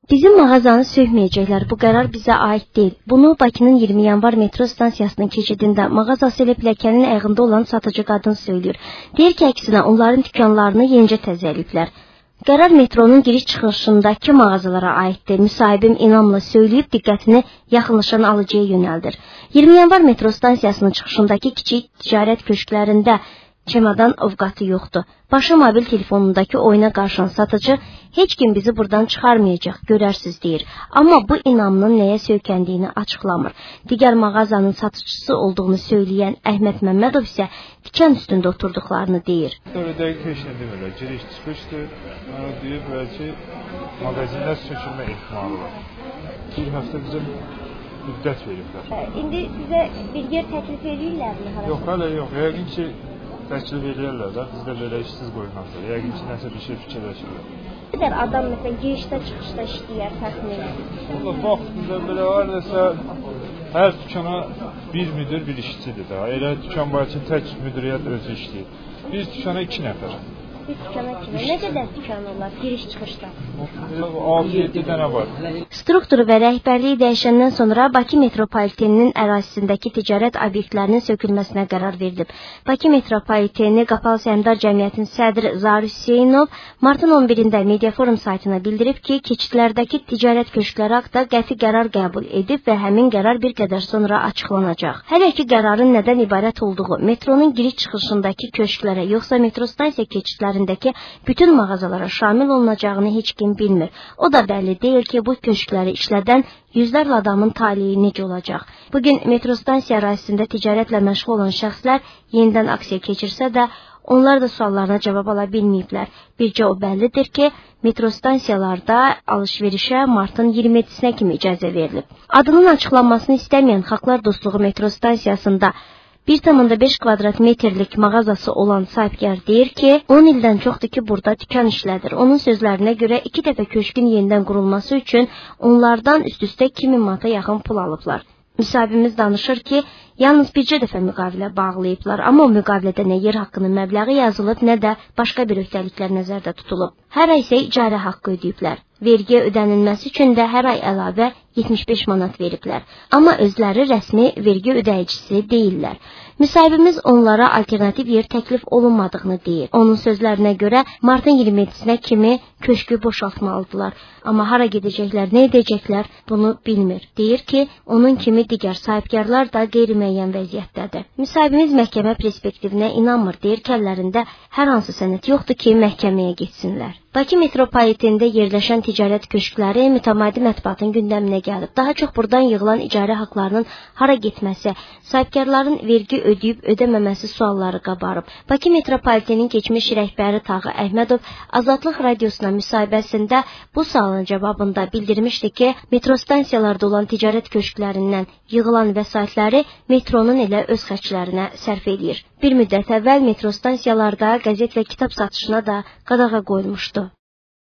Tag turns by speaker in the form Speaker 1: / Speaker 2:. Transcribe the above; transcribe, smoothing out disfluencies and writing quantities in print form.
Speaker 1: Bizim mağazanı sövməyəcəklər, bu qərar bizə aid deyil. Bunu Bakının 20 yanvar metro stansiyasının keçidində mağazası ilə pilləkənin ayağında olan satıcı qadın söylüyor. Deyir ki, əksinə onların dükanlarını yenicə təzəliyiblər. Qərar metronun giriş-çıxışındakı mağazalara aiddir. Müsahibim inamla söyləyib diqqətini yaxınlaşan alıcıya yönəldir. 20 yanvar metro stansiyasının çıxışındakı kiçik ticarət köşklərində çemadan ovqatı yoxdur. Başı mobil telefonundakı oyuna qarşılan satıcı heç kim bizi buradan çıxarmayacaq, görərsiniz deyir. Amma bu inamının nəyə söykəndiyini açıqlamır. Digər mağazanın satıcısı olduğunu söyləyən Əhməd Məmmədov isə dikan üstündə oturduqlarını deyir.
Speaker 2: Dəqiq heç nə demirlər, giriş çıxışdır. Deyir bəlkə mağazinlər sökülmə ehtimalı var. Bir həftə bizə müddət veriblər.
Speaker 1: İndi sizə bir yer təklif edirlərmi?
Speaker 2: Yox, hələ yox. Yəqin ki təklif edirlər də, biz də belə işsiz qoyulmazlar. Yəqin ki nəsə bir şey fikirləşirlər.
Speaker 1: Ne kadar adam mesela girişdə çıxışda işləyər təxminən?
Speaker 2: Vaxtında belə var nəsə hər dükana bir müdür, bir işçidir də. Elə dükan var ki, tək müdiriyyət özü işləyir. Bir dükana 2 nəfər.
Speaker 1: Bir dükana 2 nəfər. Nə qədər dükan olar giriş-çıxışda?
Speaker 2: 6-7 dənə var.
Speaker 1: Strukturu və rəhbərliyi dəyişəndən sonra Bakı metropoliteninin ərazisindəki ticarət obyektlərinin sökülməsinə qərar verilib. Bakı metropoliteni Qapalı Səhmdar Cəmiyyətinin sədri Zahir Hüseynov martın 11-də Mediaforum saytına bildirib ki, keçidlərdəki ticarət köşkləri haqqında qəti qərar qəbul edib və həmin qərar bir qədər sonra açıqlanacaq. Hələ ki qərarın nədən ibarət olduğu, metronun giriş-çıxışındakı köşklərə yoxsa metro stansiya keçidlərindəki bütün mağazalara şamil olunacağını heç kim bilmir. O da bəlli deyil ki, bu köşkləri işlədən yüzlərlə adamın taleyi necə olacaq. Bugün metro stansiya ərazisində ticarətlə məşğul olan şəxslər yenidən aksiya keçirsə də, onlar da suallarına cavab ala bilməyiblər. Bircə o bəllidir ki, metro stansiyalarda alış-verişə martın 27-sinə kimi icazə verilib. Adının açıqlanmasını istəməyən Xalqlar Dostluğu metro stansiyasında 1,5 kvadrat metrlik mağazası olan sahibkar deyir ki, 10 ildən çoxdur ki, burada dükan işlədir. Onun sözlərinə görə 2 dəfə köşkün yenidən qurulması üçün onlardan üst-üstə 2000 manata yaxın pul alıblar. Müsahibimiz danışır ki, yalnız bircə dəfə müqavilə bağlayıblar, amma o müqavilədə nə yer haqqının məbləği yazılıb, nə də başqa bir öhdəliklər nəzərdə tutulub. Hər ay isə icarə haqqı ödəyiblər. Vergi ödənilməsi üçün də hər ay əlavə 75 manat veriblər. Amma özləri rəsmi vergi ödəyicisi deyirlər. Müsahibimiz onlara alternativ yer təklif olunmadığını deyir. Onun sözlərinə görə martın 27-sinə kimi köşkü boşaltmalıdılar. Amma hara gedəcəklər, nə edəcəklər bunu bilmir. Deyir ki, onun kimi digər sahibkarlar da qeyri-müəyyən vəziyyətdədir. Müsahibimiz məhkəmə perspektivinə inanmır. Deyir ki, əllərində hər hansı sənəd yoxdur ki, məhkəməyə getsinlər. Bakı metropolitenində yerləşən ticarət köşkləri mütəmadi mətbuatın gündəminə gəlib. Daha çox buradan yığılan icarə haqlarının hara getməsi, sahibkarların vergi ödəyib ödəməməsi sualları qabarıb. Bakı metropolitenin keçmiş rəhbəri Tağı Əhmədov Azadlıq radiosuna müsahibəsində bu sualın cavabında bildirmişdi ki, metro stansiyalarda olan ticarət köşklərindən yığılan vəsaitləri metronun elə öz xərclərinə sərf edir. Bir müddət əvvəl metro stansiyalarda qəzet və kitab satışına da qadağa qoyulmuşdu.